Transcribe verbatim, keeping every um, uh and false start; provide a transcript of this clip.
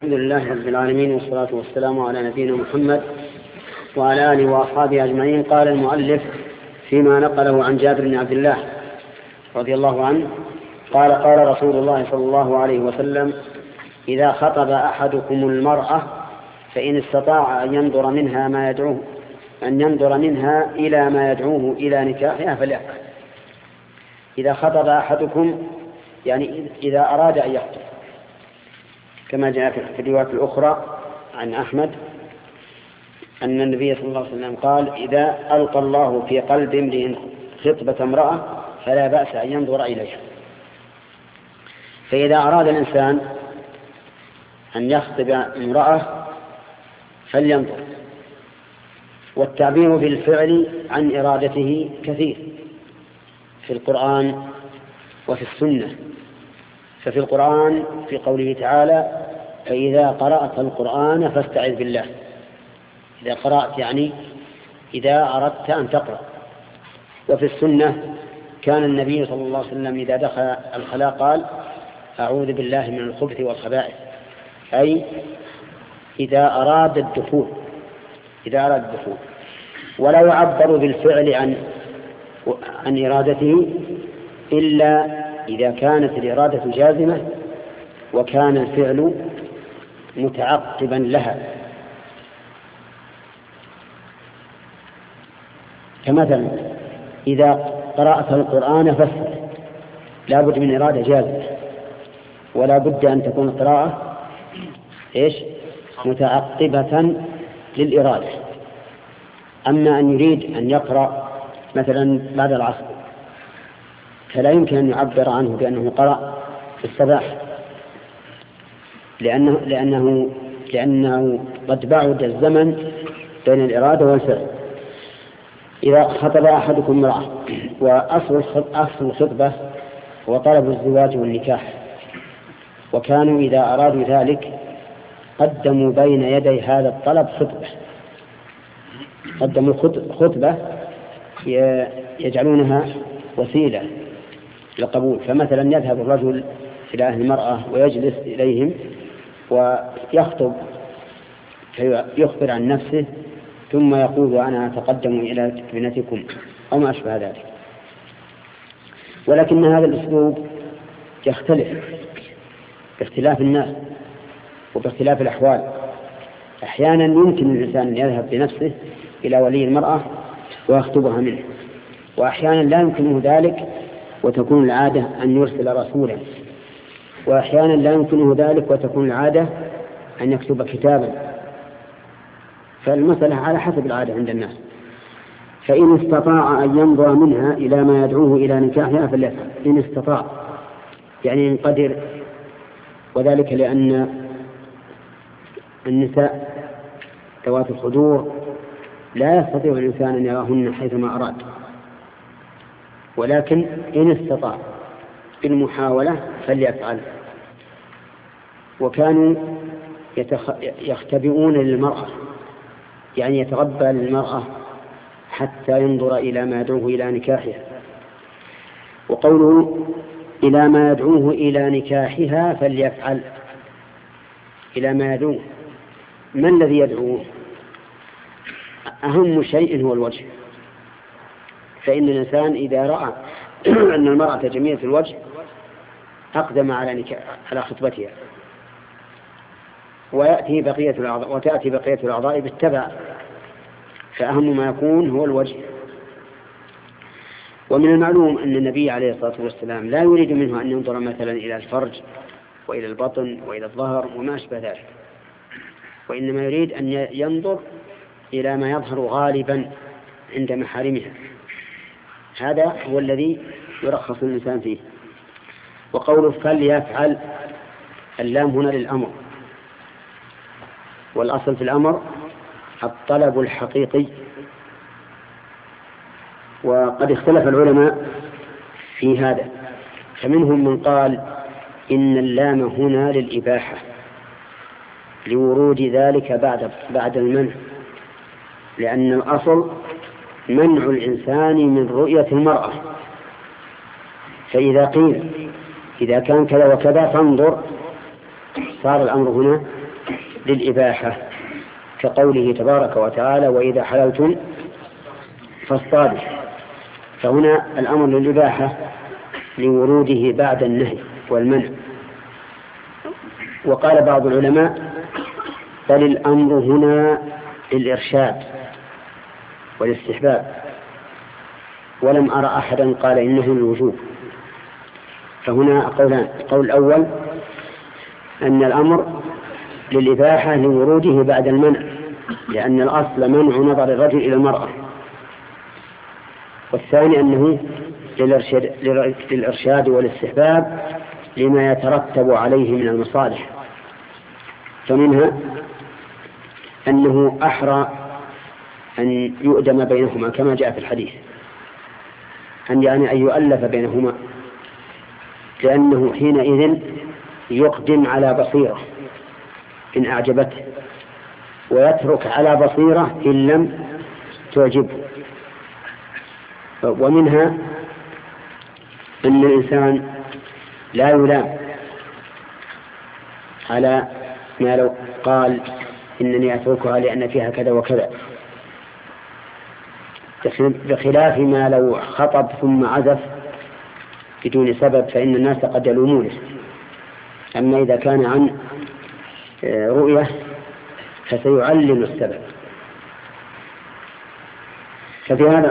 الحمد لله رب العالمين، والصلاة والسلام على نبينا محمد وعلى آله وأصحابه أجمعين. قال المؤلف فيما نقله عن جابر بن عبد الله رضي الله عنه قال: قال رسول الله صلى الله عليه وسلم: إذا خطب أحدكم المرأة فإن استطاع أن ينظر منها ما يدعوه أن ينظر منها إلى ما يدعوه إلى نكاحها فليفعل. إذا خطب أحدكم يعني إذا أراد أن يخطب، كما جاء في الروايات الأخرى عن أحمد أن النبي صلى الله عليه وسلم قال: إذا ألقى الله في قلب امرئ خطبة امرأة فلا بأس أن ينظر إليها. فإذا أراد الإنسان أن يخطب امرأة فلينظر. والتعبير بالفعل عن إرادته كثير في القرآن وفي السنة. ففي القرآن في قوله تعالى: فإذا قرأت القرآن فاستعذ بالله. إذا قرأت يعني إذا أردت أن تقرأ. وفي السنة كان النبي صلى الله عليه وسلم إذا دخل الخلاء قال: أعوذ بالله من الخبث والخبائث، أي إذا أراد الدخول إذا أراد الدخول ولا يعبر بالفعل عن عن إرادته إلا إذا كانت الإرادة جازمة وكان الفعل متعقبا لها. كمثلا إذا قرأت القرآن فاستعذ، لا بد من إرادة جازمة، ولا بد أن تكون القراءة إيش متعقبة للإرادة. أما أن يريد أن يقرأ مثلا بعد العصر فلا يمكن أن يعبر عنه بأنه قرأ في الصباح، لأنه, لأنه, لأنه قد بعد الزمن بين الإرادة والفعل. إذا خطب أحدكم امرأة، وأصل الخطبة هو طلب الزواج والنكاح، وكانوا إذا أرادوا ذلك قدموا بين يدي هذا الطلب خطبة قدموا خطبة يجعلونها وسيلة للقبول. فمثلا يذهب الرجل إلى أهل المرأة ويجلس إليهم ويخطب يخبر عن نفسه، ثم يقول: أنا أتقدم إلى ابنتكم أو ما أشبه ذلك. ولكن هذا الأسلوب يختلف باختلاف الناس وباختلاف الأحوال. أحيانا يمكن الإنسان أن يذهب بنفسه إلى ولي المرأة ويخطبها منه، وأحيانا لا يمكنه ذلك وتكون العادة أن يرسل رسولا، وأحيانا لا يمكنه ذلك وتكون العادة أن يكتب كتابا. فالمسألة على حسب العادة عند الناس. فإن استطاع أن ينظر منها إلى ما يدعوه إلى نكاحها فليفعل. إن استطاع يعني إن قدر، وذلك لأن النساء ذوات الخدور لا يستطيع الإنسان أن يراهن حيثما أراد، ولكن إن استطاع بالمحاولة فليفعل. وكانوا يتخ... يختبئون للمرأة، يعني يتغبى للمرأة حتى ينظر إلى ما يدعوه إلى نكاحها. وقوله إلى ما يدعوه إلى نكاحها فليفعل، إلى ما يدعوه، ما الذي يدعوه؟ أهم شيء هو الوجه. فإن الإنسان إذا رأى أن المرأة جميلة في الوجه أقدم على على خطبتها، ويأتي بقية الأعضاء وتأتي بقية الأعضاء بالتبع، فأهم ما يكون هو الوجه. ومن المعلوم أن النبي عليه الصلاة والسلام لا يريد منه أن ينظر مثلا إلى الفرج وإلى البطن وإلى الظهر وما أشبه ذلك، وإنما يريد أن ينظر إلى ما يظهر غالبا عند محارمها. هذا هو الذي يرخص الإنسان فيه. وقوله فليفعل، اللام هنا للأمر، والأصل في الأمر الطلب الحقيقي. وقد اختلف العلماء في هذا، فمنهم من قال إن اللام هنا للإباحة لورود ذلك بعد بعد المنع، لأن الأصل منع الإنسان من رؤية المرأة. فإذا قيل إذا كان كذا وكذا فانظر، صار الأمر هنا للإباحة كقوله تبارك وتعالى وإذا حللتم فاصطادوا، فهنا الأمر للإباحة لوروده بعد النهي والمنع. وقال بعض العلماء بل الأمر هنا للإرشاد والاستحباب، ولم أرى أحدا قال إنه للوجوب. فهنا قولان: القول الأول أن الأمر للإباحة لوروده بعد المنع، لأن الأصل منع نظر الرجل إلى المرأة. والثاني أنه للإرشاد, للإرشاد والاستحباب لما يترتب عليه من المصالح، فمنها أنه أحرى أن يؤدم بينهما كما جاء في الحديث، أن يعني أن يؤلف بينهما، لأنه حينئذ يقدم على بصيرة إن أعجبته، ويترك على بصيرة إن لم تعجبه. ومنها أن الإنسان لا يلام على ما لو قال إنني أتركها لأن فيها كذا وكذا، بخلاف ما لو خطب ثم عزف بدون سبب فإن الناس قد يلومونه. أما إذا كان عن رؤية فسيعلم السبب. ففي هذا